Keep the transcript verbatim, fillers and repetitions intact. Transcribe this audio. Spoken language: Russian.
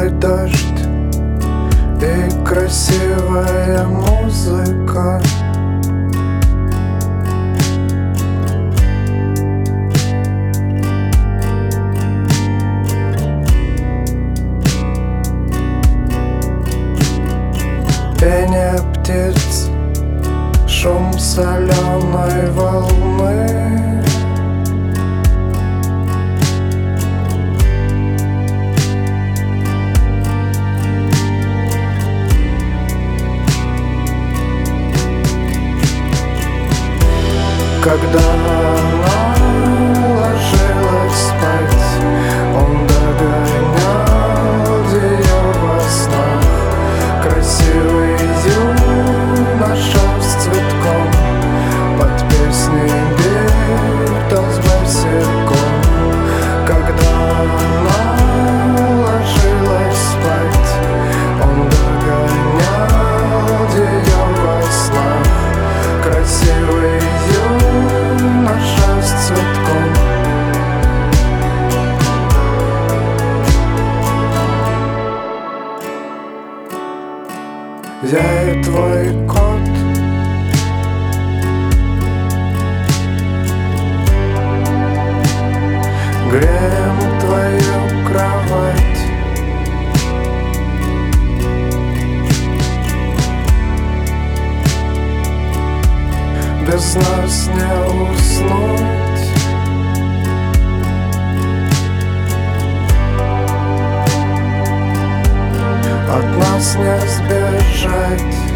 Теплый дождь и красивая музыка. Пение птиц, шум соленой волны. Когда она ложилась спать, он догонял ее во снах. Красивый юноша с цветком под песни Битлз босиком. Когда она ложилась спать, он догонял ее во снах. Красивый юноша с цветком. Я и твой кот, греем твою кровать. Без нас не уснуть. От нас не сбежать.